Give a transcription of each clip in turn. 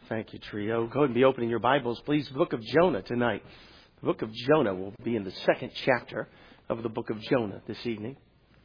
Thank you, Trio. Go ahead and be opening your Bibles, please. The book of Jonah tonight. The book of Jonah will be in the second chapter of the book of Jonah this evening.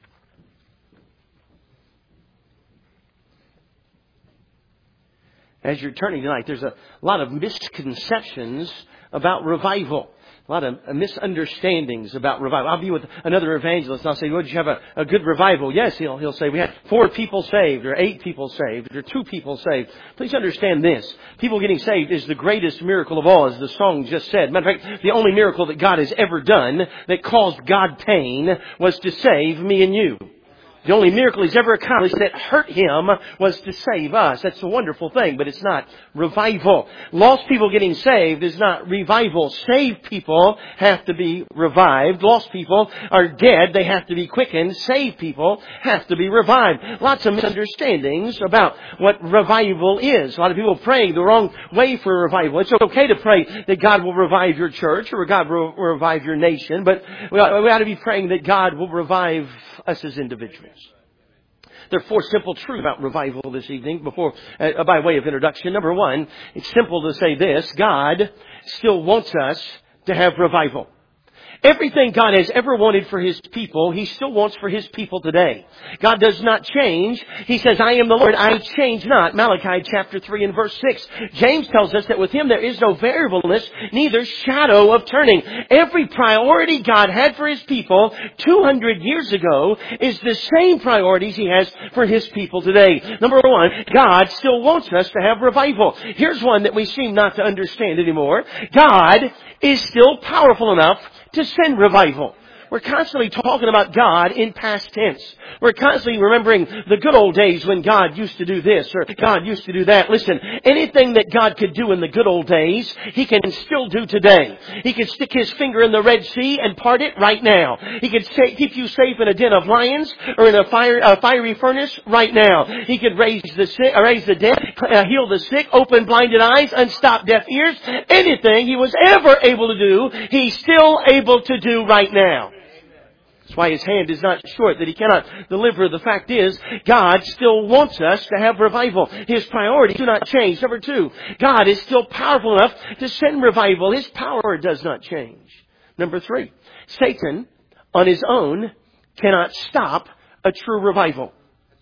As you're turning tonight, there's a lot of misconceptions about revival. A lot of misunderstandings about revival. I'll be with another evangelist and I'll say, well, did you have a good revival? Yes, he'll say, we had 4 people saved or 8 people saved or 2 people saved. Please understand this. People getting saved is the greatest miracle of all, as the song just said. Matter of fact, the only miracle that God has ever done that caused God pain was to save me and you. The only miracle He's ever accomplished that hurt Him was to save us. That's a wonderful thing, but it's not revival. Lost people getting saved is not revival. Saved people have to be revived. Lost people are dead. They have to be quickened. Saved people have to be revived. Lots of misunderstandings about what revival is. A lot of people praying the wrong way for revival. It's okay to pray that God will revive your church or God will revive your nation, but we ought to be praying that God will revive us as individuals. There are 4 simple truths about revival this evening by way of introduction. Number 1, it's simple to say this: God still wants us to have revival. Everything God has ever wanted for His people, He still wants for His people today. God does not change. He says, I am the Lord, I change not. Malachi chapter 3 and verse 6. James tells us that with Him there is no variableness, neither shadow of turning. Every priority God had for His people 200 years ago is the same priorities He has for His people today. Number 1, God still wants us to have revival. Here's one that we seem not to understand anymore. God is still powerful enough to send revival. We're constantly talking about God in past tense. We're constantly remembering the good old days when God used to do this or God used to do that. Listen, anything that God could do in the good old days, He can still do today. He can stick His finger in the Red Sea and part it right now. He can keep you safe in a den of lions or in a fiery furnace right now. He could raise the dead, heal the sick, open blinded eyes, unstop deaf ears. Anything He was ever able to do, He's still able to do right now. That's why His hand is not short, that He cannot deliver. The fact is, God still wants us to have revival. His priorities do not change. Number 2, God is still powerful enough to send revival. His power does not change. Number 3, Satan on his own cannot stop a true revival.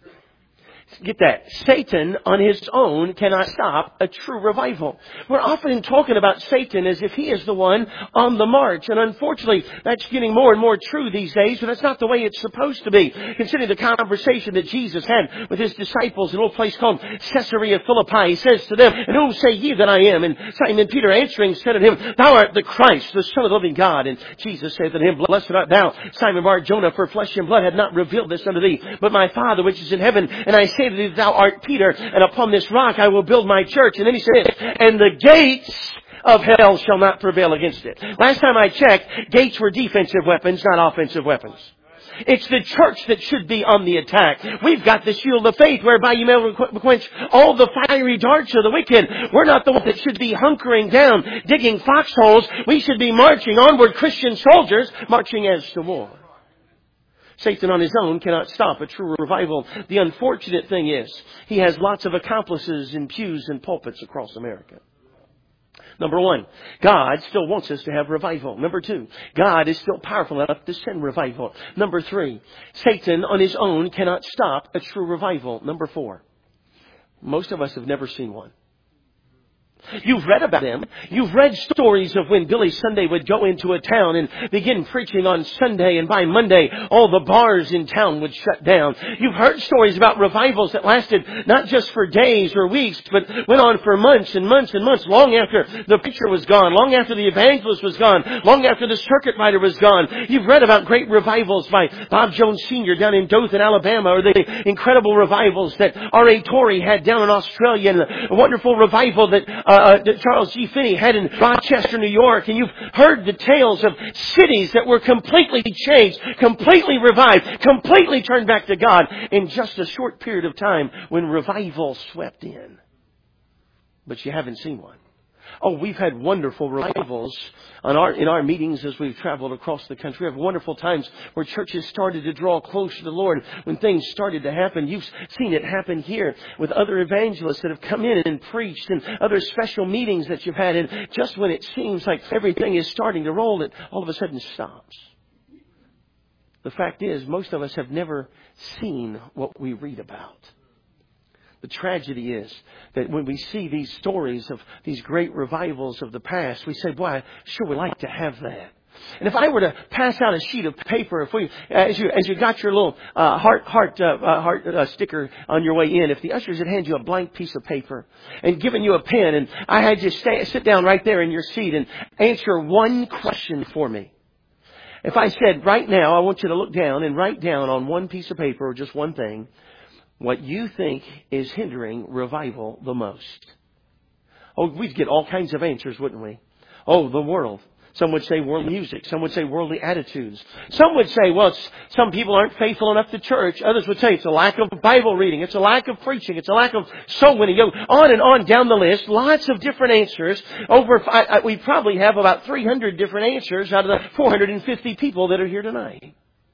Get that. Satan on his own cannot stop a true revival. We're often talking about Satan as if he is the one on the march. And unfortunately, that's getting more and more true these days, but that's not the way it's supposed to be. Considering the conversation that Jesus had with His disciples in a little place called Caesarea Philippi, He says to them, and whom say ye that I am? And Simon Peter answering said unto Him, Thou art the Christ, the Son of the living God. And Jesus said unto him, Blessed art thou, Simon Bar-Jonah, for flesh and blood had not revealed this unto thee, but my Father which is in heaven. And I say to thee, Thou art Peter, and upon this rock I will build my church. And then He said, and the gates of hell shall not prevail against it. Last time I checked, gates were defensive weapons, not offensive weapons. It's the church that should be on the attack. We've got the shield of faith whereby you may quench all the fiery darts of the wicked. We're not the ones that should be hunkering down, digging foxholes. We should be marching onward, Christian soldiers, marching as to war. Satan on his own cannot stop a true revival. The unfortunate thing is, he has lots of accomplices in pews and pulpits across America. Number 1, God still wants us to have revival. Number 2, God is still powerful enough to send revival. Number 3, Satan on his own cannot stop a true revival. Number 4, most of us have never seen one. You've read about them. You've read stories of when Billy Sunday would go into a town and begin preaching on Sunday, and by Monday, all the bars in town would shut down. You've heard stories about revivals that lasted not just for days or weeks, but went on for months and months and months, long after the preacher was gone, long after the evangelist was gone, long after the circuit rider was gone. You've read about great revivals by Bob Jones Sr. down in Dothan, Alabama, or the incredible revivals that R.A. Torrey had down in Australia, and the wonderful revival that Charles G. Finney had in Rochester, New York. And you've heard the tales of cities that were completely changed, completely revived, completely turned back to God in just a short period of time when revival swept in. But you haven't seen one. Oh, we've had wonderful revivals in our meetings as we've traveled across the country. We have wonderful times where churches started to draw close to the Lord when things started to happen. You've seen it happen here with other evangelists that have come in and preached, and other special meetings that you've had. And just when it seems like everything is starting to roll, it all of a sudden stops. The fact is, most of us have never seen what we read about. The tragedy is that when we see these stories of these great revivals of the past, we say, boy, I sure would like to have that. And if I were to pass out a sheet of paper, if we, as you got your little heart sticker on your way in, if the ushers had handed you a blank piece of paper and given you a pen, and I had you sit down right there in your seat and answer one question for me. If I said, right now, I want you to look down and write down on one piece of paper, or just one thing, what you think is hindering revival the most. Oh, we'd get all kinds of answers, wouldn't we? Oh, the world. Some would say worldly music. Some would say worldly attitudes. Some would say, well, some people aren't faithful enough to church. Others would say it's a lack of Bible reading. It's a lack of preaching. It's a lack of soul winning. Go on and on down the list. Lots of different answers. We probably have about 300 different answers out of the 450 people that are here tonight.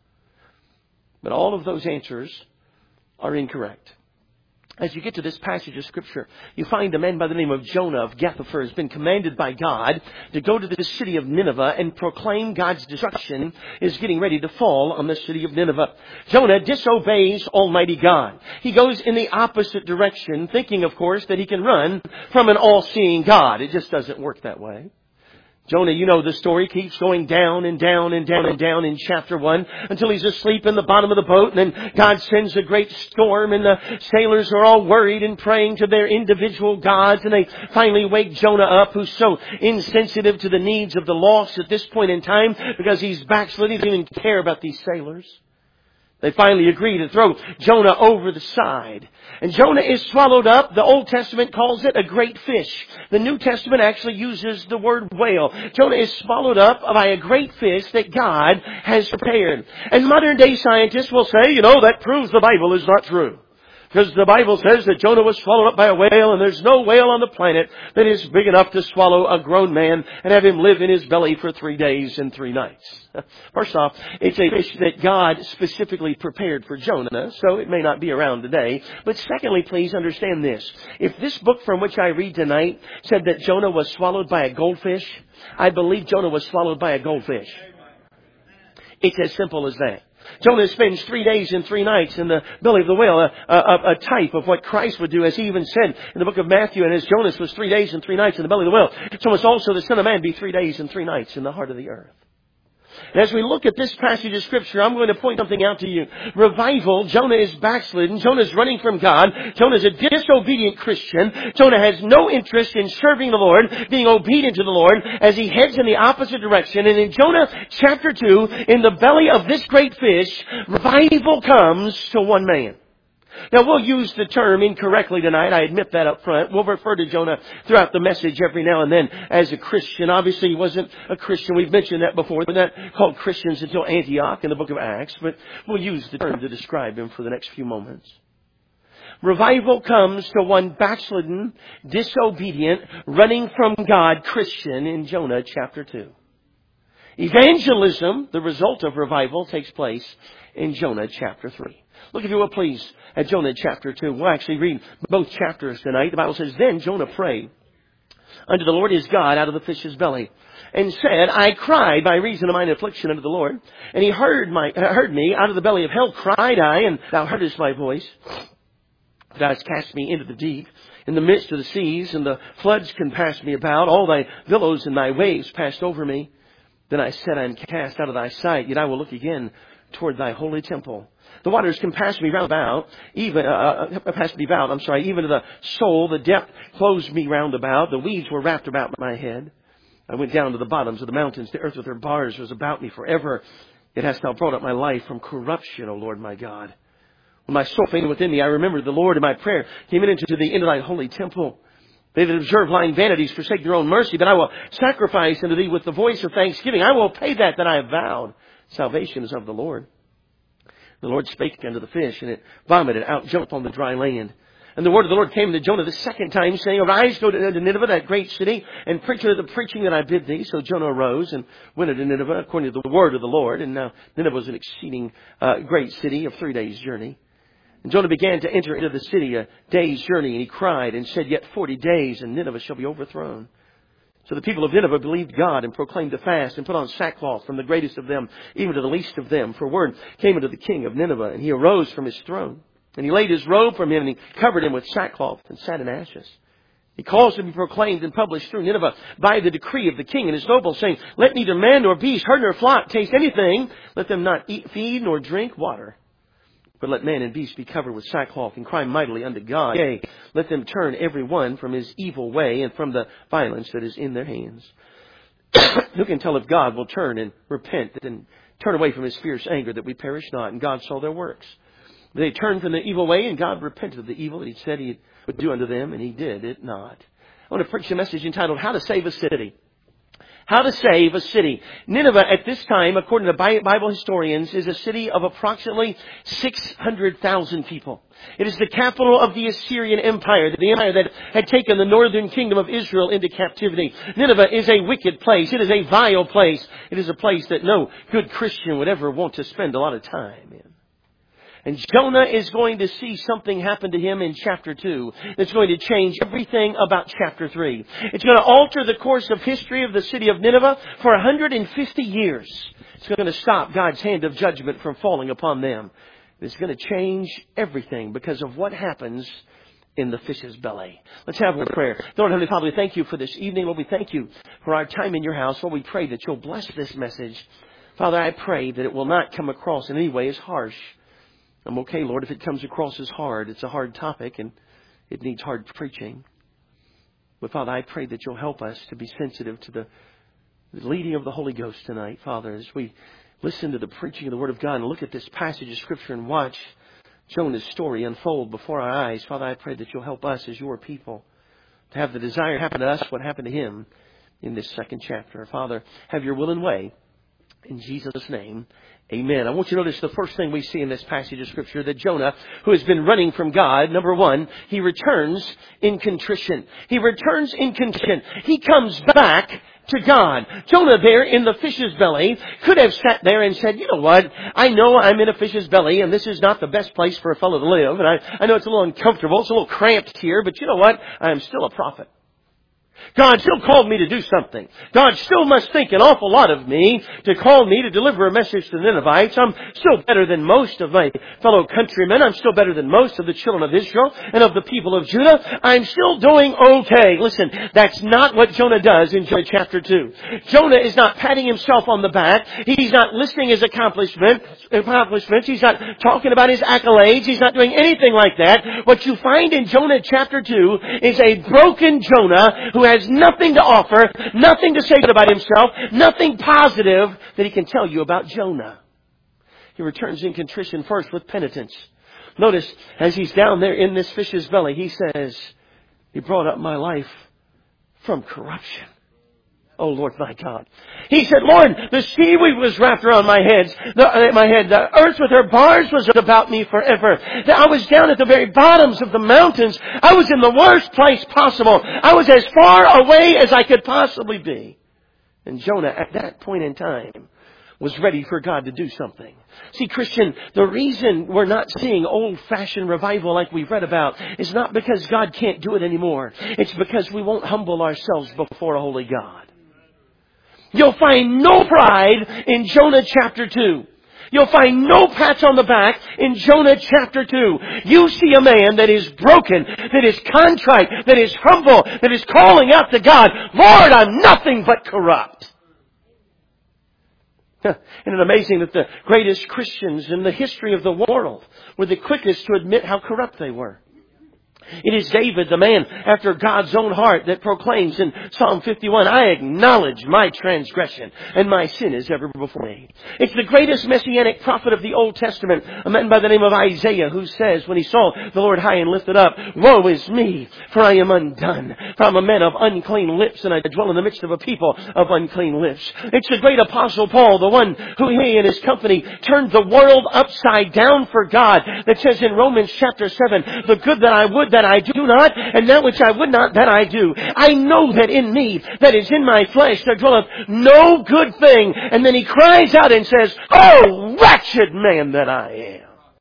But all of those answers are incorrect. As you get to this passage of Scripture, you find a man by the name of Jonah of Gath-hepher has been commanded by God to go to the city of Nineveh and proclaim God's destruction is getting ready to fall on the city of Nineveh. Jonah disobeys Almighty God. He goes in the opposite direction, thinking, of course, that he can run from an all-seeing God. It just doesn't work that way. Jonah, you know the story, keeps going down and down and down and down in chapter 1 until he's asleep in the bottom of the boat, and then God sends a great storm and the sailors are all worried and praying to their individual gods, and they finally wake Jonah up, who's so insensitive to the needs of the lost at this point in time because he's backslidden. He doesn't even care about these sailors. They finally agree to throw Jonah over the side. And Jonah is swallowed up. The Old Testament calls it a great fish. The New Testament actually uses the word whale. Jonah is swallowed up by a great fish that God has prepared. And modern day scientists will say, that proves the Bible is not true. Because the Bible says that Jonah was swallowed up by a whale, and there's no whale on the planet that is big enough to swallow a grown man and have him live in his belly for 3 days and 3 nights. First off, it's a fish that God specifically prepared for Jonah, so it may not be around today. But secondly, please understand this. If this book from which I read tonight said that Jonah was swallowed by a goldfish, I believe Jonah was swallowed by a goldfish. It's as simple as that. Jonah spends 3 days and 3 nights in the belly of the whale, a type of what Christ would do, as he even said in the book of Matthew, and as Jonas was 3 days and 3 nights in the belly of the whale, so must also the Son of Man be 3 days and 3 nights in the heart of the earth. And as we look at this passage of Scripture, I'm going to point something out to you. Revival, Jonah is backslidden. Jonah is running from God. Jonah is a disobedient Christian. Jonah has no interest in serving the Lord, being obedient to the Lord, as he heads in the opposite direction. And in Jonah chapter 2, in the belly of this great fish, revival comes to one man. Now, we'll use the term incorrectly tonight. I admit that up front. We'll refer to Jonah throughout the message every now and then as a Christian. Obviously, he wasn't a Christian. We've mentioned that before. They're not called Christians until Antioch in the book of Acts. But we'll use the term to describe him for the next few moments. Revival comes to one backslidden, disobedient, running from God Christian in Jonah chapter 2. Evangelism, the result of revival, takes place in Jonah chapter 3. Look, if you will, please, at Jonah chapter 2. We'll actually read both chapters tonight. The Bible says, Then Jonah prayed unto the Lord his God out of the fish's belly, and said, I cried by reason of mine affliction unto the Lord. And he heard me out of the belly of hell, cried I, and thou heardest my voice. Thou hast cast me into the deep, in the midst of the seas, and the floods compassed me about. All thy billows and thy waves passed over me. Then I said, I am cast out of thy sight, yet I will look again toward thy holy temple. The waters compassed me round about, even to the soul. The depth closed me round about. The weeds were wrapped about my head. I went down to the bottoms of the mountains. The earth with her bars was about me forever. Yet hast thou brought up my life from corruption, O Lord my God. When my soul fainted within me, I remembered the Lord, and my prayer came into thy holy temple. They that observe lying vanities forsake their own mercy, but I will sacrifice unto thee with the voice of thanksgiving. I will pay that I have vowed. Salvation is of the Lord. The Lord spake unto the fish, and it vomited out, jumped on the dry land. And the word of the Lord came to Jonah the second time, saying, Arise, go to Nineveh, that great city, and preach unto the preaching that I bid thee. So Jonah arose and went unto Nineveh, according to the word of the Lord. And now Nineveh was an exceeding great city of 3 days' journey. And Jonah began to enter into the city a day's journey, and he cried and said, Yet 40 days, and Nineveh shall be overthrown. So the people of Nineveh believed God and proclaimed a fast and put on sackcloth from the greatest of them, even to the least of them. For word came unto the king of Nineveh, and he arose from his throne. And he laid his robe from him, and he covered him with sackcloth and sat in ashes. He caused to be proclaimed and published through Nineveh by the decree of the king and his nobles, saying, Let neither man nor beast, herd nor flock taste anything. Let them not eat, feed, nor drink water. But let man and beast be covered with sackcloth and cry mightily unto God. Yea, let them turn every one from his evil way and from the violence that is in their hands. Who can tell if God will turn and repent and turn away from his fierce anger, that we perish not? And God saw their works. They turned from the evil way, and God repented of the evil that he said he would do unto them, and he did it not. I want to preach a message entitled, How to Save a City. How to save a city. Nineveh at this time, according to Bible historians, is a city of approximately 600,000 people. It is the capital of the Assyrian Empire, the empire that had taken the northern kingdom of Israel into captivity. Nineveh is a wicked place. It is a vile place. It is a place that no good Christian would ever want to spend a lot of time in. And Jonah is going to see something happen to him in chapter 2 that's going to change everything about chapter 3. It's going to alter the course of history of the city of Nineveh for 150 years. It's going to stop God's hand of judgment from falling upon them. It's going to change everything because of what happens in the fish's belly. Let's have a prayer. Lord, Heavenly Father, we thank you for this evening. Lord, we thank you for our time in your house. Lord, we pray that you'll bless this message. Father, I pray that it will not come across in any way as harsh. I'm okay, Lord, if it comes across as hard. It's a hard topic and it needs hard preaching. But Father, I pray that you'll help us to be sensitive to the leading of the Holy Ghost tonight, Father, as we listen to the preaching of the Word of God and look at this passage of Scripture and watch Jonah's story unfold before our eyes. Father, I pray that you'll help us as your people to have the desire to happen to us what happened to him in this second chapter. Father, have your will and way. In Jesus' name, amen. I want you to notice the first thing we see in this passage of Scripture, that Jonah, who has been running from God, number one, he returns in contrition. He returns in contrition. He comes back to God. Jonah there in the fish's belly could have sat there and said, you know what, I know I'm in a fish's belly and this is not the best place for a fellow to live. And I know it's a little uncomfortable, it's a little cramped here, but you know what, I am still a prophet. God still called me to do something. God still must think an awful lot of me to call me to deliver a message to the Ninevites. I'm still better than most of my fellow countrymen. I'm still better than most of the children of Israel and of the people of Judah. I'm still doing okay. Listen, that's not what Jonah does in Jonah chapter 2. Jonah is not patting himself on the back. He's not listing his accomplishments. He's not talking about his accolades. He's not doing anything like that. What you find in Jonah chapter 2 is a broken Jonah who has nothing to offer, nothing to say about himself, nothing positive that he can tell you about Jonah. He returns in contrition first with penitence. Notice, as he's down there in this fish's belly, he says, he brought up my life from corruption. Oh, Lord, my God. He said, Lord, the seaweed was wrapped around my head. The earth with her bars was about me forever. I was down at the very bottoms of the mountains. I was in the worst place possible. I was as far away as I could possibly be. And Jonah, at that point in time, was ready for God to do something. See, Christian, the reason we're not seeing old-fashioned revival like we've read about is not because God can't do it anymore. It's because we won't humble ourselves before a holy God. You'll find no pride in Jonah chapter 2. You'll find no pats on the back in Jonah chapter 2. You see a man that is broken, that is contrite, that is humble, that is calling out to God, Lord, I'm nothing but corrupt. Isn't it amazing that the greatest Christians in the history of the world were the quickest to admit how corrupt they were? It is David, the man after God's own heart, that proclaims in Psalm 51, I acknowledge my transgression and my sin is ever before me. It's the greatest messianic prophet of the Old Testament, a man by the name of Isaiah, who says when he saw the Lord high and lifted up, woe is me, for I am undone. For I'm a man of unclean lips and I dwell in the midst of a people of unclean lips. It's the great apostle Paul, the one who he and his company turned the world upside down for God, that says in Romans chapter 7, the good that I would that I do not, and that which I would not, that I do. I know that in me, that is in my flesh, there dwelleth no good thing. And then he cries out and says, oh, wretched man that I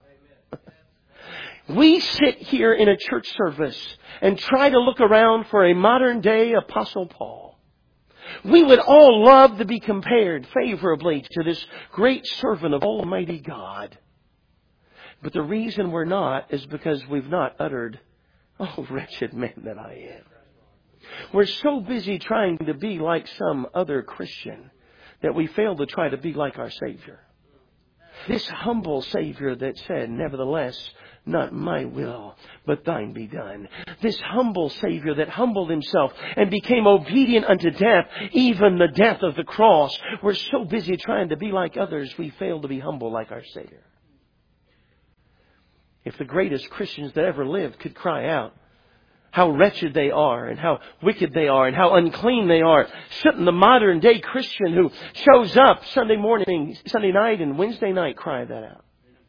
am. We sit here in a church service and try to look around for a modern day Apostle Paul. We would all love to be compared favorably to this great servant of Almighty God. But the reason we're not is because we've not uttered, oh, wretched man that I am. We're so busy trying to be like some other Christian that we fail to try to be like our Savior. This humble Savior that said, nevertheless, not my will, but thine be done. This humble Savior that humbled himself and became obedient unto death, even the death of the cross. We're so busy trying to be like others, we fail to be humble like our Savior. If the greatest Christians that ever lived could cry out how wretched they are and how wicked they are and how unclean they are, shouldn't the modern day Christian who shows up Sunday morning, Sunday night and Wednesday night cry that out?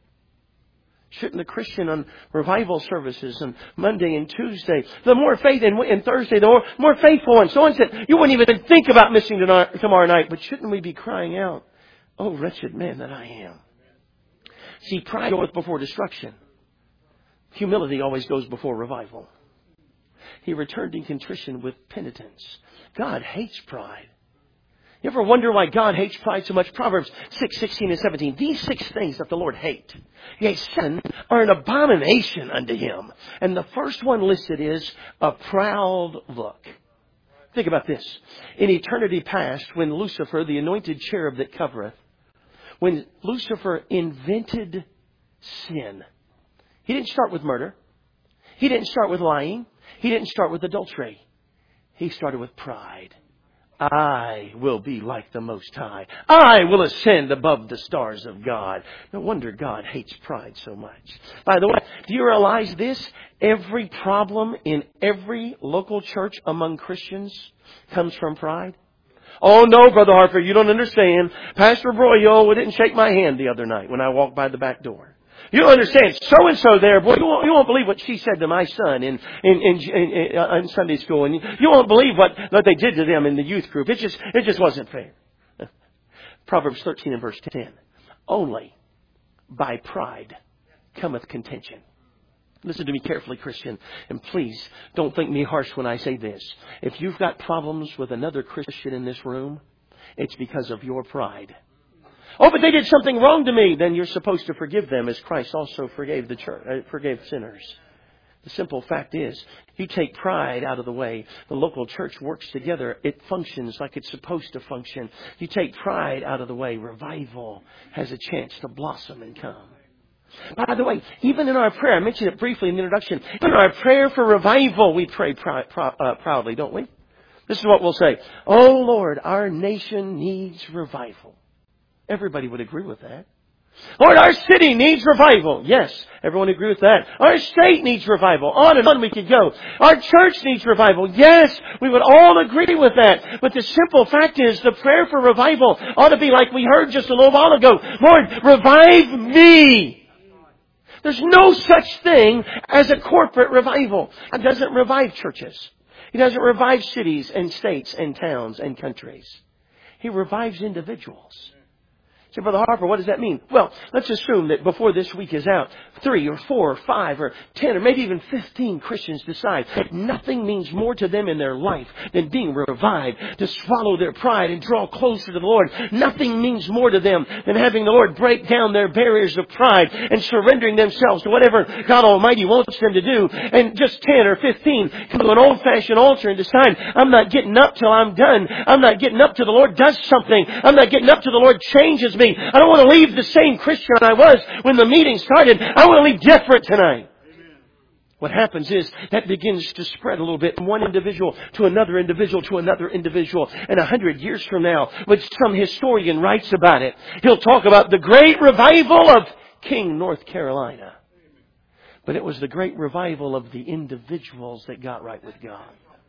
Shouldn't the Christian on revival services on Monday and Tuesday, the more faith, and Thursday, the more faithful one, so on said, you wouldn't even think about missing tomorrow night, but shouldn't we be crying out, oh wretched man that I am? See, pride goeth before destruction. Humility always goes before revival. He returned in contrition with penitence. God hates pride. You ever wonder why God hates pride so much? Proverbs 6:16 and 17. These 6 things that the Lord hates, yea, 7 are an abomination unto him. And the first one listed is a proud look. Think about this. In eternity past, when Lucifer, the anointed cherub that covereth, when Lucifer invented sin, he didn't start with murder. He didn't start with lying. He didn't start with adultery. He started with pride. I will be like the Most High. I will ascend above the stars of God. No wonder God hates pride so much. By the way, do you realize this? Every problem in every local church among Christians comes from pride. Oh no, Brother Harper, you don't understand. Pastor Broyo didn't shake my hand the other night when I walked by the back door. You don't understand. So-and-so there, boy, you won't believe what she said to my son in Sunday school. And you won't believe what they did to them in the youth group. It just wasn't fair. Proverbs 13 and verse 10. Only by pride cometh contention. Listen to me carefully, Christian. And please, don't think me harsh when I say this. If you've got problems with another Christian in this room, it's because of your pride. Oh, but they did something wrong to me. Then you're supposed to forgive them as Christ also forgave the church, forgave sinners. The simple fact is, you take pride out of the way, the local church works together. It functions like it's supposed to function. You take pride out of the way, revival has a chance to blossom and come. By the way, even in our prayer, I mentioned it briefly in the introduction, in our prayer for revival, we pray proudly, don't we? This is what we'll say. Oh Lord, our nation needs revival. Everybody would agree with that. Lord, our city needs revival. Yes, everyone agree with that. Our state needs revival. On and on we could go. Our church needs revival. Yes, we would all agree with that. But the simple fact is, the prayer for revival ought to be like we heard just a little while ago. Lord, revive me. There's no such thing as a corporate revival. God doesn't revive churches. He doesn't revive cities and states and towns and countries. He revives individuals. So, Brother Harper, what does that mean? Well, let's assume that before this week is out, 3 or 4 or 5 or 10 or maybe even 15 Christians decide that nothing means more to them in their life than being revived, to swallow their pride and draw closer to the Lord. Nothing means more to them than having the Lord break down their barriers of pride and surrendering themselves to whatever God Almighty wants them to do. And just 10 or 15 come to an old-fashioned altar and decide, I'm not getting up till I'm done. I'm not getting up till the Lord does something. I'm not getting up till the Lord changes me. I don't want to leave the same Christian I was when the meeting started. I want to leave different tonight. Amen. What happens is that begins to spread a little bit from one individual to another individual to another individual. And 100 years from now, when some historian writes about it, he'll talk about the great revival of King, North Carolina. But it was the great revival of the individuals that got right with God.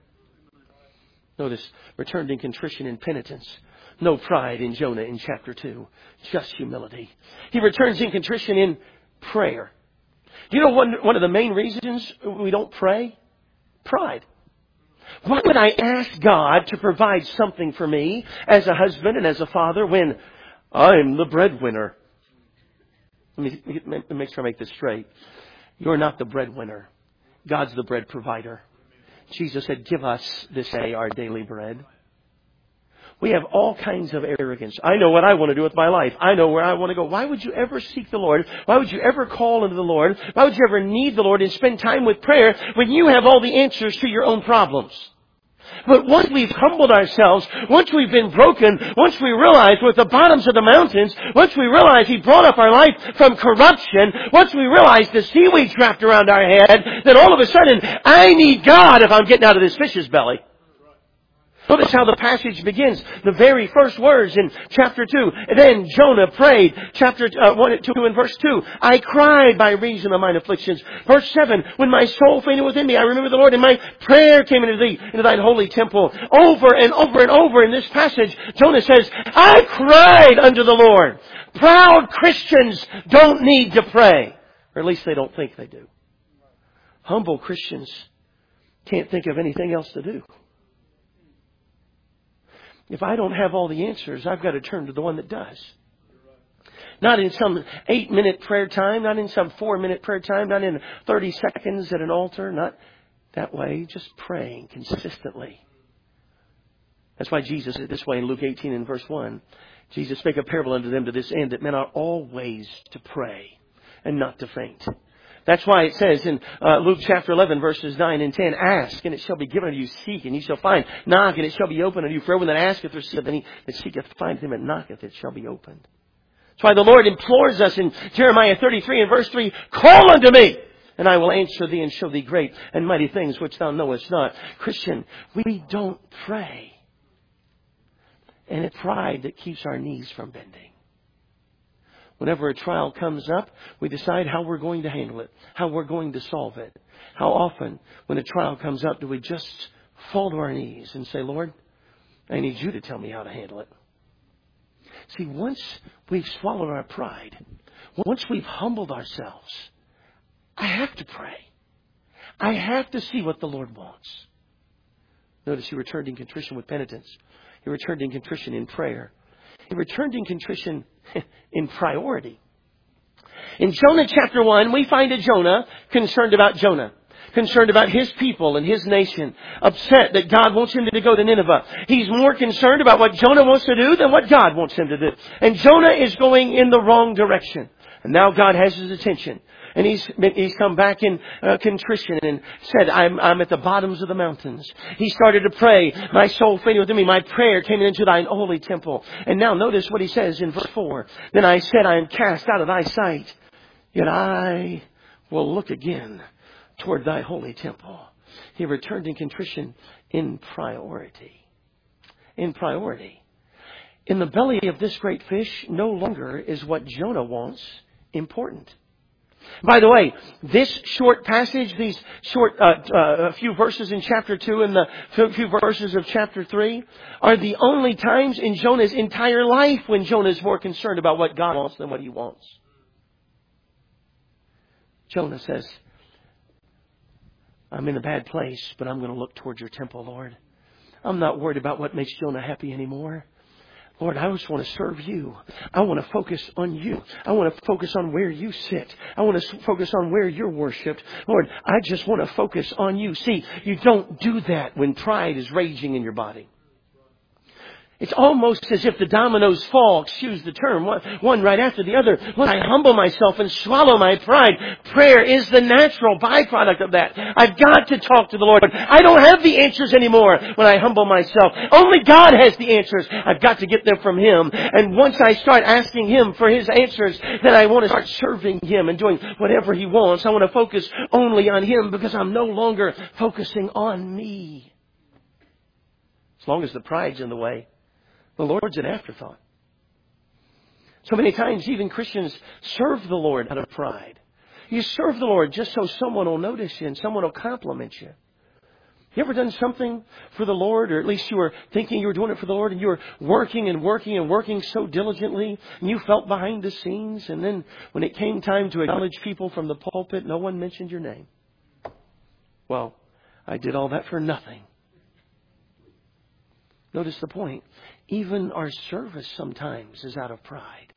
Notice, returned in contrition and penitence. No pride in Jonah in chapter 2. Just humility. He returns in contrition in prayer. Do you know one of the main reasons we don't pray? Pride. Why would I ask God to provide something for me as a husband and as a father when I'm the breadwinner? Let me make sure I make this straight. You're not the breadwinner. God's the bread provider. Jesus said, give us this day our daily bread. We have all kinds of arrogance. I know what I want to do with my life. I know where I want to go. Why would you ever seek the Lord? Why would you ever call into the Lord? Why would you ever need the Lord and spend time with prayer when you have all the answers to your own problems? But once we've humbled ourselves, once we've been broken, once we realize we're at the bottoms of the mountains, once we realize He brought up our life from corruption, once we realize the seaweed's wrapped around our head, then all of a sudden, I need God if I'm getting out of this fish's belly. Notice how the passage begins. The very first words in chapter 2. Then Jonah prayed. Chapter 1, 2 and verse 2. I cried by reason of mine afflictions. Verse 7. When my soul fainted within me, I remembered the Lord, and my prayer came into thee, into thine holy temple. Over and over and over in this passage, Jonah says, I cried unto the Lord. Proud Christians don't need to pray. Or at least they don't think they do. Humble Christians can't think of anything else to do. If I don't have all the answers, I've got to turn to the one that does. Not in some 8-minute prayer time, not in some 4-minute prayer time, not in 30 seconds at an altar, not that way, just praying consistently. That's why Jesus said this way in Luke 18 and verse 1. Jesus spake a parable unto them to this end, that men are always to pray and not to faint. That's why it says in Luke chapter 11, verses 9 and 10, ask, and it shall be given unto you. Seek, and ye shall find. Knock, and it shall be opened unto you. For everyone that asketh receiveth, and he that seeketh findeth him, and knocketh, it shall be opened. That's why the Lord implores us in Jeremiah 33 and verse 3, call unto me, and I will answer thee and show thee great and mighty things which thou knowest not. Christian, we don't pray. And it's pride that keeps our knees from bending. Whenever a trial comes up, we decide how we're going to handle it, how we're going to solve it. How often, when a trial comes up, do we just fall to our knees and say, Lord, I need you to tell me how to handle it. See, once we've swallowed our pride, once we've humbled ourselves, I have to pray. I have to see what the Lord wants. Notice He returned in contrition with penitence. He returned in contrition in prayer. He returned in contrition in priority. In Jonah chapter 1, we find a Jonah concerned about Jonah. Concerned about his people and his nation. Upset that God wants him to go to Nineveh. He's more concerned about what Jonah wants to do than what God wants him to do. And Jonah is going in the wrong direction. And now God has his attention. And he's come back in contrition and said, I'm at the bottoms of the mountains. He started to pray. My soul fainted within me. My prayer came into thine holy temple. And now notice what he says in verse 4. Then I said, I am cast out of thy sight. Yet I will look again toward thy holy temple. He returned in contrition in priority. In priority. In the belly of this great fish, no longer is what Jonah wants important. By the way, this short passage, these short few verses in chapter 2 and the few verses of chapter 3 are the only times in Jonah's entire life when Jonah is more concerned about what God wants than what he wants. Jonah says, I'm in a bad place, but I'm going to look toward your temple, Lord. I'm not worried about what makes Jonah happy anymore. Lord, I just want to serve you. I want to focus on you. I want to focus on where you sit. I want to focus on where you're worshipped. Lord, I just want to focus on you. See, you don't do that when pride is raging in your body. It's almost as if the dominoes fall, excuse the term, one right after the other. When I humble myself and swallow my pride, prayer is the natural byproduct of that. I've got to talk to the Lord. I don't have the answers anymore when I humble myself. Only God has the answers. I've got to get them from Him. And once I start asking Him for His answers, then I want to start serving Him and doing whatever He wants. I want to focus only on Him because I'm no longer focusing on me. As long as the pride's in the way, the Lord's an afterthought. So many times even Christians serve the Lord out of pride. You serve the Lord just so someone will notice you and someone will compliment you. You ever done something for the Lord, or at least you were thinking you were doing it for the Lord, and you were working and working and working so diligently, and you felt behind the scenes, and then when it came time to acknowledge people from the pulpit, no one mentioned your name? Well, I did all that for nothing. Notice the point. Even our service sometimes is out of pride.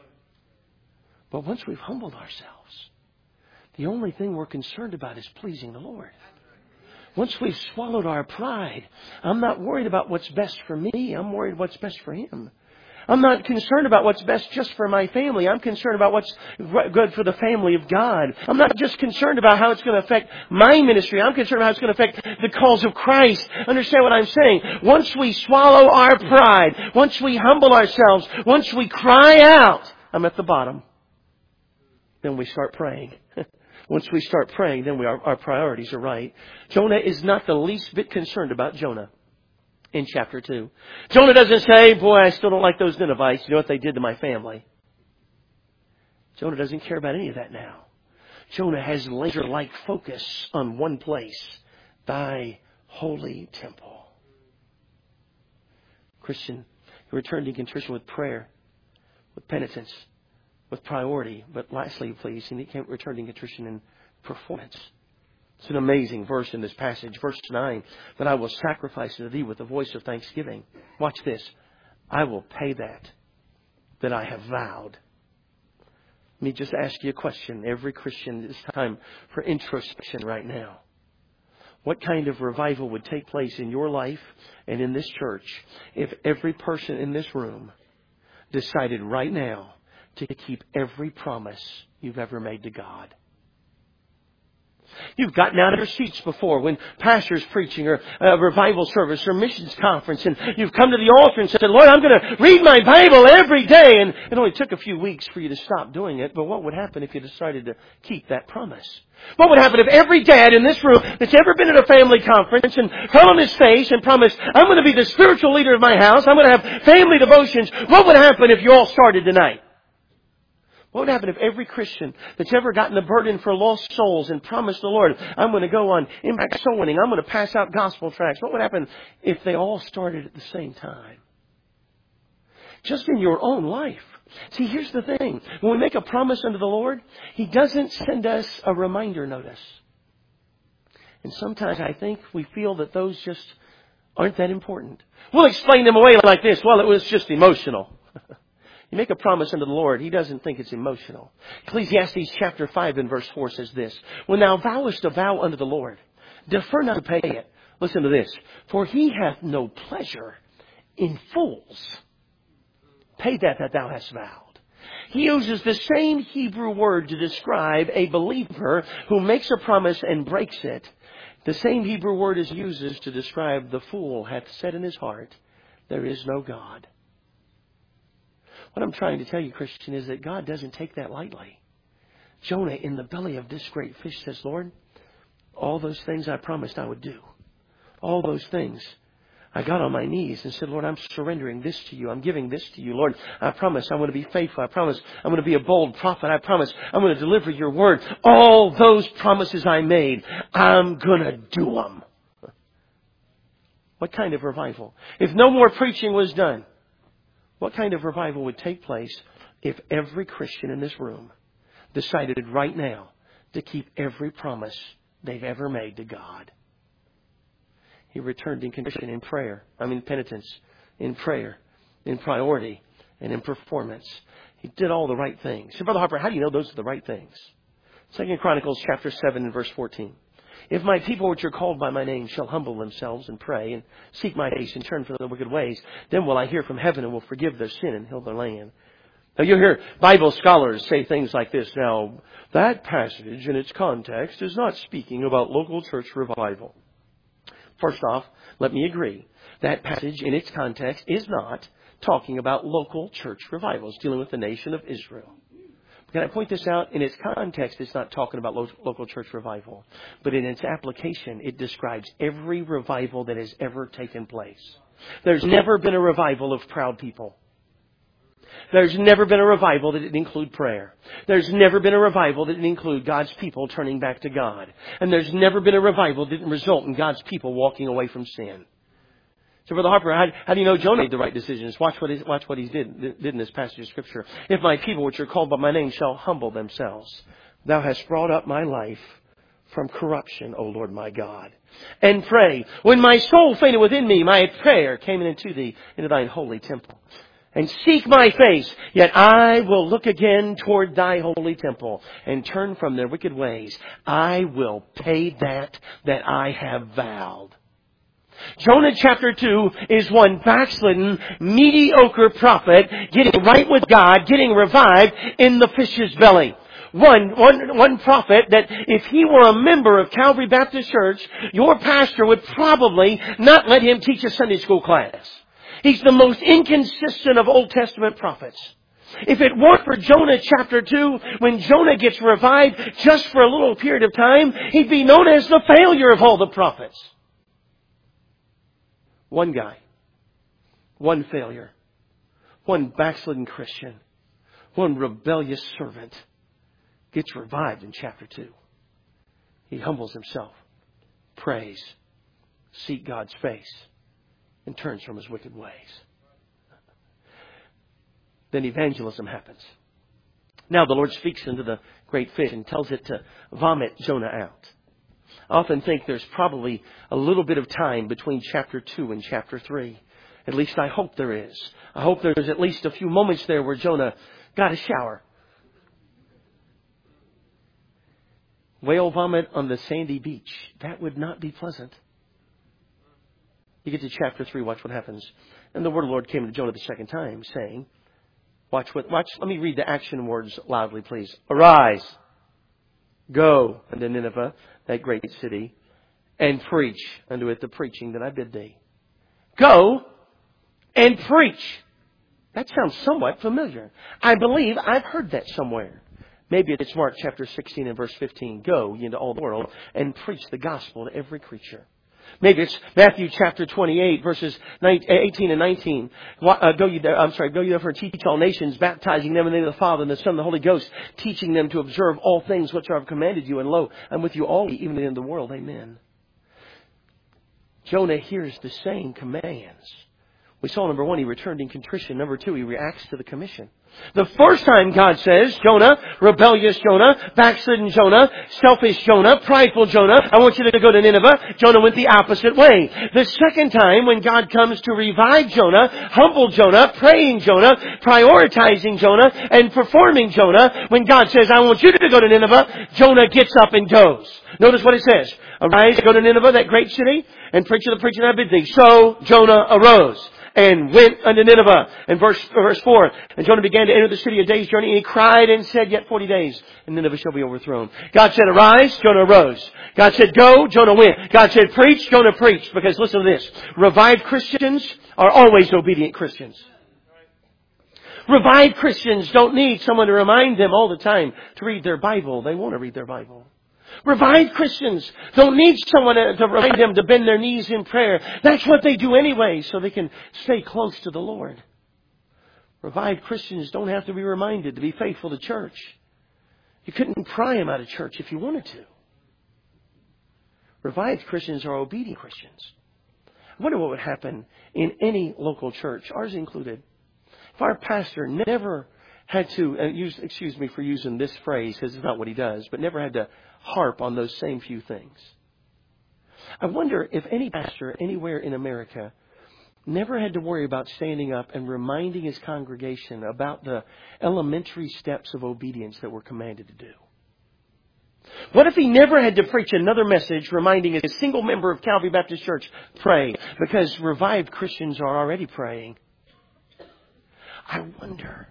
But once we've humbled ourselves, the only thing we're concerned about is pleasing the Lord. Once we've swallowed our pride, I'm not worried about what's best for me. I'm worried what's best for Him. I'm not concerned about what's best just for my family. I'm concerned about what's good for the family of God. I'm not just concerned about how it's going to affect my ministry. I'm concerned about how it's going to affect the cause of Christ. Understand what I'm saying? Once we swallow our pride, once we humble ourselves, once we cry out, I'm at the bottom, then we start praying. Once we start praying, then our priorities are right. Jonah is not the least bit concerned about Jonah in chapter 2. Jonah doesn't say, boy, I still don't like those Ninevites. You know what they did to my family? Jonah doesn't care about any of that now. Jonah has laser-like focus on one place, thy holy temple. Christian, you return to contrition with prayer, with penitence, with priority, but lastly, please, you can't return to contrition in performance. It's an amazing verse in this passage. Verse 9, that I will sacrifice to thee with the voice of thanksgiving. Watch this. I will pay that I have vowed. Let me just ask you a question. Every Christian, it's time for introspection right now. What kind of revival would take place in your life and in this church if every person in this room decided right now to keep every promise you've ever made to God? You've gotten out of your seats before when pastor's preaching or a revival service or missions conference, and you've come to the altar and said, Lord, I'm going to read my Bible every day. And it only took a few weeks for you to stop doing it. But what would happen if you decided to keep that promise? What would happen if every dad in this room that's ever been at a family conference and fell on his face and promised, I'm going to be the spiritual leader of my house, I'm going to have family devotions? What would happen if you all started tonight? What would happen if every Christian that's ever gotten a burden for lost souls and promised the Lord, I'm going to go on impact soul winning, I'm going to pass out gospel tracts? What would happen if they all started at the same time? Just in your own life. See, here's the thing. When we make a promise unto the Lord, He doesn't send us a reminder notice. And sometimes I think we feel that those just aren't that important. We'll explain them away like this. Well, it was just emotional. You make a promise unto the Lord, He doesn't think it's emotional. Ecclesiastes chapter 5 and verse 4 says this, when thou vowest a vow unto the Lord, defer not to pay it. Listen to this. For He hath no pleasure in fools. Pay that thou hast vowed. He uses the same Hebrew word to describe a believer who makes a promise and breaks it. The same Hebrew word is used to describe the fool hath said in his heart, there is no God. What I'm trying to tell you, Christian, is that God doesn't take that lightly. Jonah, in the belly of this great fish, says, Lord, all those things I promised I would do. All those things. I got on my knees and said, Lord, I'm surrendering this to you. I'm giving this to you. Lord, I promise I'm going to be faithful. I promise I'm going to be a bold prophet. I promise I'm going to deliver your word. All those promises I made, I'm going to do them. What kind of revival? If no more preaching was done, what kind of revival would take place if every Christian in this room decided right now to keep every promise they've ever made to God? He returned in contrition in penitence, in prayer, in priority, and in performance. He did all the right things. So, Brother Harper, how do you know those are the right things? 2 Chronicles chapter 7 and verse 14. If my people which are called by my name shall humble themselves and pray and seek my face and turn from their wicked ways, then will I hear from heaven and will forgive their sin and heal their land. Now you'll hear Bible scholars say things like this. Now, that passage in its context is not speaking about local church revival. First off, let me agree. That passage in its context is not talking about local church revival. It's dealing with the nation of Israel. Can I point this out? In its context, it's not talking about local church revival. But in its application, it describes every revival that has ever taken place. There's never been a revival of proud people. There's never been a revival that didn't include prayer. There's never been a revival that didn't include God's people turning back to God. And there's never been a revival that didn't result in God's people walking away from sin. So, Brother Harper, how do you know Jonah made the right decisions? Watch what he did in this passage of Scripture. If my people, which are called by my name, shall humble themselves, thou hast brought up my life from corruption, O Lord my God. And pray. When my soul fainted within me, my prayer came into thee, into thine holy temple. And seek my face, yet I will look again toward thy holy temple and turn from their wicked ways. I will pay that I have vowed. Jonah chapter 2 is one backslidden, mediocre prophet getting right with God, getting revived in the fish's belly. One prophet that if he were a member of Calvary Baptist Church, your pastor would probably not let him teach a Sunday school class. He's the most inconsistent of Old Testament prophets. If it weren't for Jonah chapter 2, when Jonah gets revived just for a little period of time, he'd be known as the failure of all the prophets. One guy, one failure, one backslidden Christian, one rebellious servant gets revived in chapter 2. He humbles himself, prays, seeks God's face, and turns from his wicked ways. Then evangelism happens. Now the Lord speaks into the great fish and tells it to vomit Jonah out. I often think there's probably a little bit of time between chapter 2 and chapter 3. At least I hope there is. I hope there's at least a few moments there where Jonah got a shower. Whale vomit on the sandy beach. That would not be pleasant. You get to chapter 3, watch what happens. And the word of the Lord came to Jonah the second time, saying, watch, let me read the action words loudly, please. Arise, go unto Nineveh, that great city, and preach unto it the preaching that I bid thee. Go and preach. That sounds somewhat familiar. I believe I've heard that somewhere. Maybe it's Mark chapter 16 and verse 15. Go ye into all the world and preach the gospel to every creature. Maybe it's Matthew chapter 28 verses 18 and 19. Go ye therefore and teach all nations, baptizing them in the name of the Father and the Son and the Holy Ghost, teaching them to observe all things which I have commanded you. And lo, I'm with you always, even to the end of the world. Amen. Jonah hears the same commands. We saw, number 1, he returned in contrition. Number 2, he reacts to the commission. The first time God says, Jonah, rebellious Jonah, backslidden Jonah, selfish Jonah, prideful Jonah, I want you to go to Nineveh. Jonah went the opposite way. The second time, when God comes to revive Jonah, humble Jonah, praying Jonah, prioritizing Jonah, and performing Jonah, when God says, I want you to go to Nineveh, Jonah gets up and goes. Notice what it says. Arise, go to Nineveh, that great city, and preach the preaching I bid thee. So Jonah arose and went unto Nineveh. And verse 4, and Jonah began to enter the city a day's journey, and he cried and said, yet 40 days, and Nineveh shall be overthrown. God said, arise, Jonah arose. God said, go, Jonah went. God said, preach, Jonah preached. Because listen to this, revived Christians are always obedient Christians. Revived Christians don't need someone to remind them all the time to read their Bible. They want to read their Bible. Revived Christians don't need someone to remind them to bend their knees in prayer. That's what they do anyway, so they can stay close to the Lord. Revived Christians don't have to be reminded to be faithful to church. You couldn't pry them out of church if you wanted to. Revived Christians are obedient Christians. I wonder what would happen in any local church, ours included, if our pastor never had to, excuse me for using this phrase because it's not what he does, but never had to harp on those same few things. I wonder if any pastor anywhere in America never had to worry about standing up and reminding his congregation about the elementary steps of obedience that we're commanded to do. What if he never had to preach another message reminding a single member of Calvary Baptist Church, pray, because revived Christians are already praying. I wonder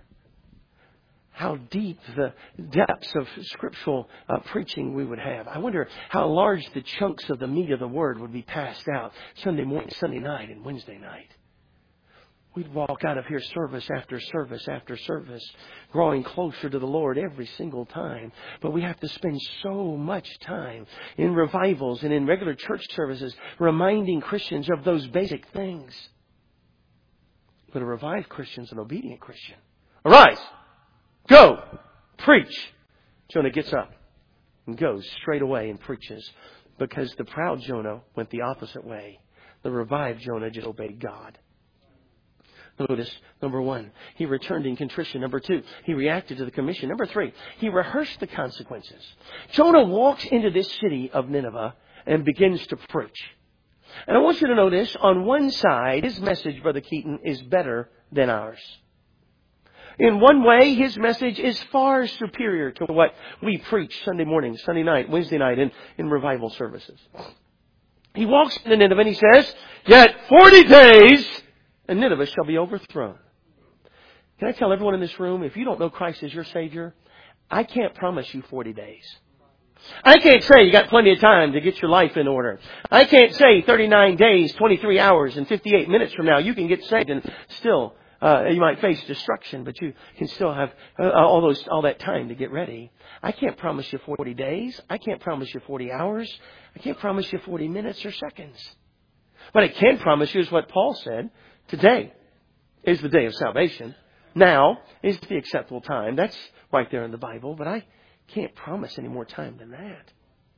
how deep the depths of scriptural preaching we would have. I wonder how large the chunks of the meat of the Word would be passed out Sunday morning, Sunday night, and Wednesday night. We'd walk out of here service after service after service, growing closer to the Lord every single time. But we have to spend so much time in revivals and in regular church services reminding Christians of those basic things. But a revived Christian is an obedient Christian. Arise, go, preach. Jonah gets up and goes straight away and preaches, because the proud Jonah went the opposite way. The revived Jonah just obeyed God. Notice, number 1, he returned in contrition. Number 2, he reacted to the commission. Number 3, he rehearsed the consequences. Jonah walks into this city of Nineveh and begins to preach. And I want you to notice, on one side, his message, Brother Keaton, is better than ours. In one way, his message is far superior to what we preach Sunday morning, Sunday night, Wednesday night in revival services. He walks into Nineveh and he says, "Yet 40 days and Nineveh shall be overthrown." Can I tell everyone in this room, if you don't know Christ as your Savior, I can't promise you 40 days. I can't say you got plenty of time to get your life in order. I can't say 39 days, 23 hours, and 58 minutes from now you can get saved and still you might face destruction, but you can still have all that time to get ready. I can't promise you 40 days. I can't promise you 40 hours. I can't promise you 40 minutes or seconds. What I can promise you is what Paul said. Today is the day of salvation. Now is the acceptable time. That's right there in the Bible, but I can't promise any more time than that.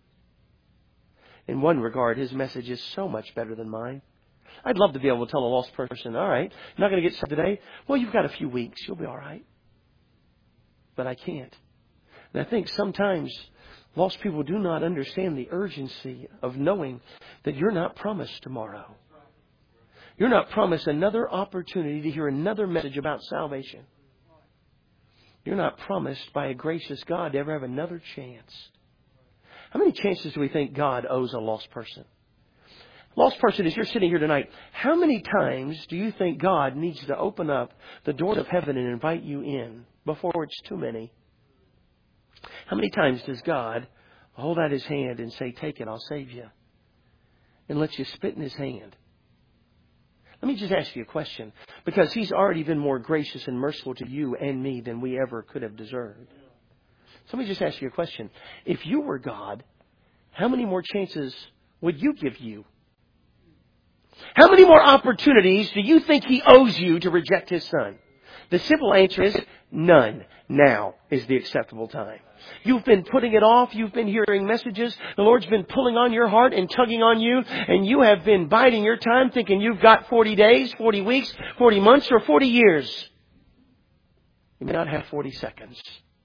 In one regard, his message is so much better than mine. I'd love to be able to tell a lost person, all right, you're not going to get saved today. Well, you've got a few weeks. You'll be all right. But I can't. And I think sometimes lost people do not understand the urgency of knowing that you're not promised tomorrow. You're not promised another opportunity to hear another message about salvation. You're not promised by a gracious God to ever have another chance. How many chances do we think God owes a lost person? Lost person, as you're sitting here tonight, how many times do you think God needs to open up the doors of heaven and invite you in before it's too many? How many times does God hold out His hand and say, "Take it, I'll save you," and let you spit in His hand? Let me just ask you a question, because He's already been more gracious and merciful to you and me than we ever could have deserved. So let me just ask you a question. If you were God, how many more chances would you give you? How many more opportunities do you think He owes you to reject His Son? The simple answer is none. Now is the acceptable time. You've been putting it off. You've been hearing messages. The Lord's been pulling on your heart and tugging on you. And you have been biding your time thinking you've got 40 days, 40 weeks, 40 months, or 40 years. You may not have 40 seconds.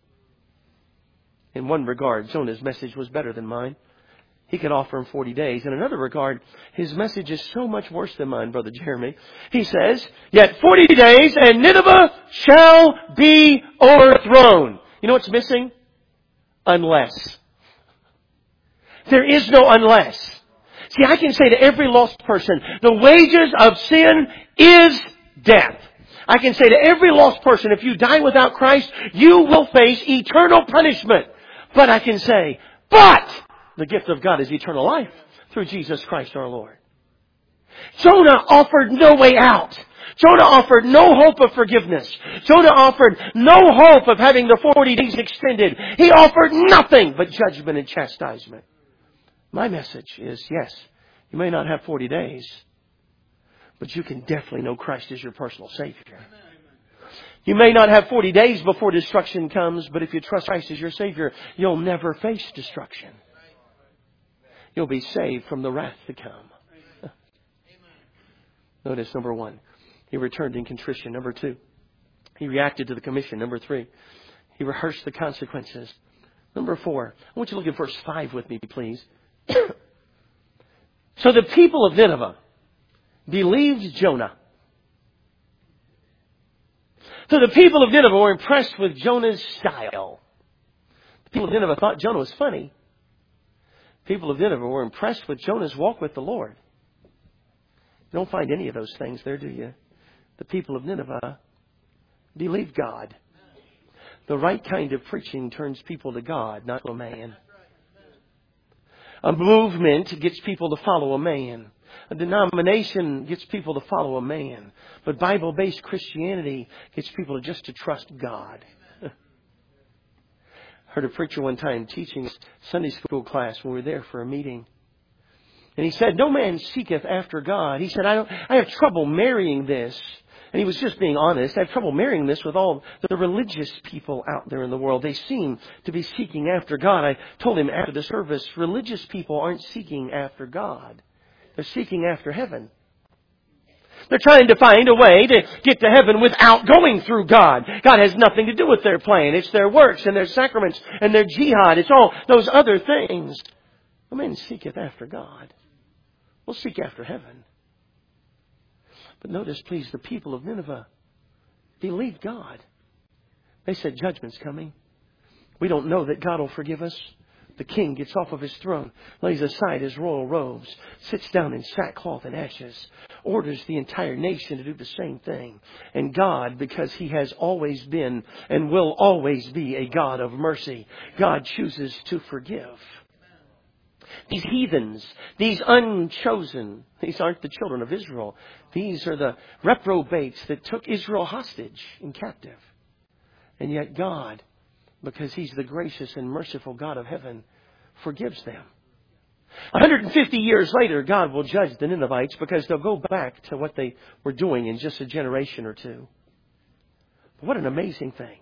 In one regard, Jonah's message was better than mine. He could offer him 40 days. In another regard, his message is so much worse than mine, Brother Jeremy. He says, "Yet 40 days and Nineveh shall be overthrown." You know what's missing? Unless. There is no unless. See, I can say to every lost person, the wages of sin is death. I can say to every lost person, if you die without Christ, you will face eternal punishment. But I can say, but the gift of God is eternal life through Jesus Christ our Lord. Jonah offered no way out. Jonah offered no hope of forgiveness. Jonah offered no hope of having the 40 days extended. He offered nothing but judgment and chastisement. My message is, yes, you may not have 40 days, but you can definitely know Christ as your personal Savior. You may not have 40 days before destruction comes, but if you trust Christ as your Savior, you'll never face destruction. You'll be saved from the wrath to come. Notice, number 1, he returned in contrition. Number 2, he reacted to the commission. Number 3, he rehearsed the consequences. Number 4, I want you to look at verse 5 with me, please. So the people of Nineveh believed Jonah. So the people of Nineveh were impressed with Jonah's style. The people of Nineveh thought Jonah was funny. People of Nineveh were impressed with Jonah's walk with the Lord. You don't find any of those things there, do you? The people of Nineveh believed God. The right kind of preaching turns people to God, not to a man. A movement gets people to follow a man. A denomination gets people to follow a man. But Bible-based Christianity gets people just to trust God. I heard a preacher one time teaching Sunday school class when we were there for a meeting. And he said, "No man seeketh after God." He said, I have trouble marrying this And he was just being honest. I have trouble marrying this with all the religious people out there in the world. They seem to be seeking after God. I told him after the service, religious people aren't seeking after God. They're seeking after heaven. They're trying to find a way to get to heaven without going through God. God has nothing to do with their plan. It's their works and their sacraments and their jihad. It's all those other things. A man seeketh after God. We'll seek after heaven. But notice, please, the people of Nineveh believed God. They said, judgment's coming. We don't know that God will forgive us. The king gets off of his throne, lays aside his royal robes, sits down in sackcloth and ashes, orders the entire nation to do the same thing. And God, because He has always been and will always be a God of mercy, God chooses to forgive. These heathens, these unchosen, these aren't the children of Israel. These are the reprobates that took Israel hostage and captive. And yet God, because He's the gracious and merciful God of heaven, forgives them. 150 years later, God will judge the Ninevites because they'll go back to what they were doing in just a generation or two. But what an amazing thing.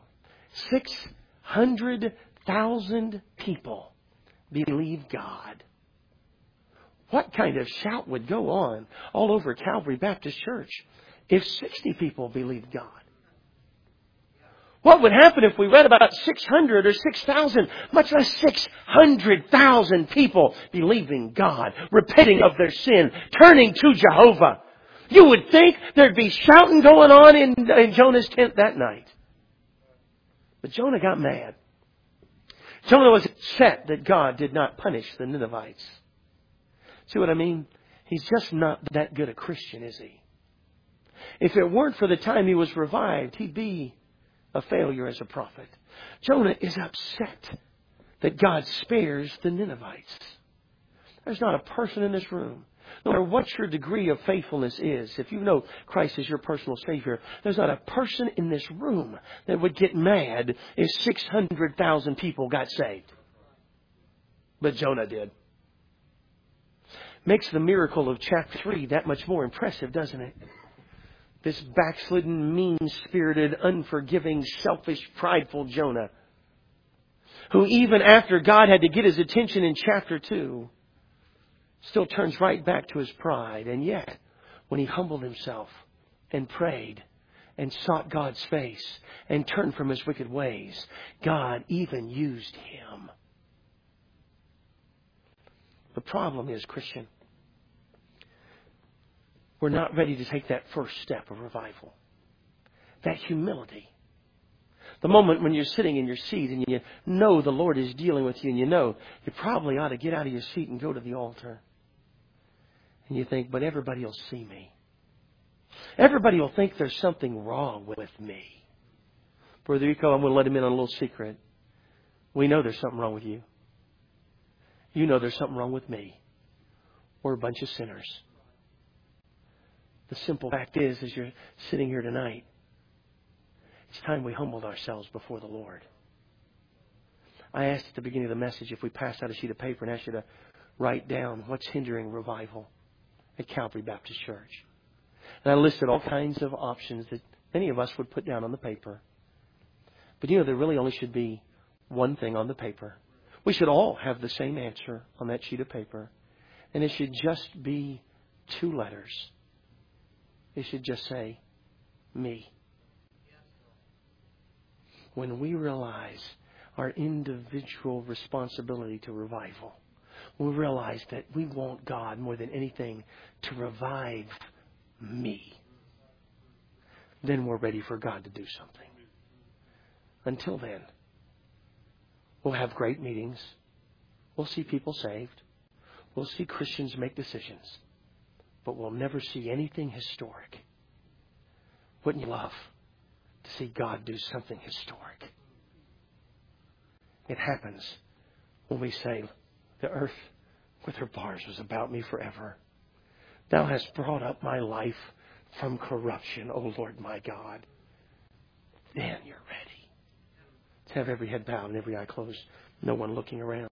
600,000 people believe God. What kind of shout would go on all over Calvary Baptist Church if 60 people believed God? What would happen if we read about 600 or 6,000, much less 600,000 people believing God, repenting of their sin, turning to Jehovah? You would think there'd be shouting going on in Jonah's tent that night. But Jonah got mad. Jonah was upset that God did not punish the Ninevites. See what I mean? He's just not that good a Christian, is he? If it weren't for the time he was revived, he'd be a failure as a prophet. Jonah is upset that God spares the Ninevites. There's not a person in this room, no matter what your degree of faithfulness is, if you know Christ as your personal Savior, there's not a person in this room that would get mad if 600,000 people got saved. But Jonah did. Makes the miracle of chapter 3 that much more impressive, doesn't it? This backslidden, mean-spirited, unforgiving, selfish, prideful Jonah, who even after God had to get his attention in chapter 2, still turns right back to his pride. And yet, when he humbled himself and prayed and sought God's face and turned from his wicked ways, God even used him. The problem is, Christian, we're not ready to take that first step of revival. That humility. The moment when you're sitting in your seat and you know the Lord is dealing with you and you know you probably ought to get out of your seat and go to the altar. And you think, but everybody will see me. Everybody will think there's something wrong with me. Brother Rico, I'm going to let him in on a little secret. We know there's something wrong with you. You know there's something wrong with me. We're a bunch of sinners. The simple fact is, as you're sitting here tonight, it's time we humbled ourselves before the Lord. I asked at the beginning of the message if we passed out a sheet of paper and asked you to write down what's hindering revival at Calvary Baptist Church. And I listed all kinds of options that many of us would put down on the paper. But you know, there really only should be one thing on the paper. We should all have the same answer on that sheet of paper. And it should just be 2 letters. It should just say, me. When we realize our individual responsibility to revival, we realize that we want God more than anything to revive me, then we're ready for God to do something. Until then, we'll have great meetings. We'll see people saved. We'll see Christians make decisions. But we'll never see anything historic. Wouldn't you love to see God do something historic? It happens when we say, the earth with her bars was about me forever. Thou hast brought up my life from corruption, O Lord my God. Then you're ready to have every head bowed and every eye closed, no one looking around.